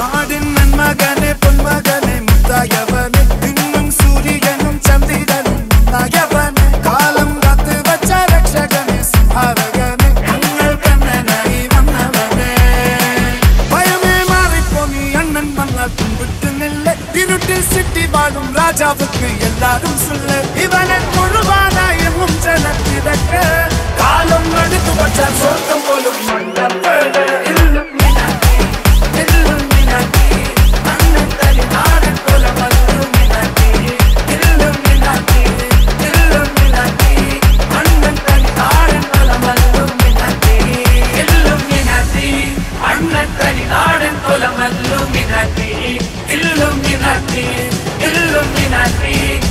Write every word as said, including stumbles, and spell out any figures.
നാടിൻ നന്മകനെ പൊന്മകനെ മുത്തായവനെ ഇന്നും സൂര്യനും ചന്ദ്രനും നായവനെ കാലം കാത്ത് വച്ച രക്ഷകനെ സംഹാരകനെ ഞങ്ങൾ കണ്ണനായി വന്നവനെ ഭയമേ മാറിപ്പോ നീ അണ്ണൻ വന്നാൽ പിൻവിട്ടുന്നില്ല ഇരുട്ടിൽ സിറ്റി വാഴും രാജാവുക്ക് എല്ലാരും സുള്ള ഇവനെ മുഴുവാനായി എന്നും ജനത്തിരക്ക് കാലം എടുത്തു വച്ചാൽ സ്വർഗം പോലും മണ്ടപ്പേട് Illuminati, Illuminati, Illuminati.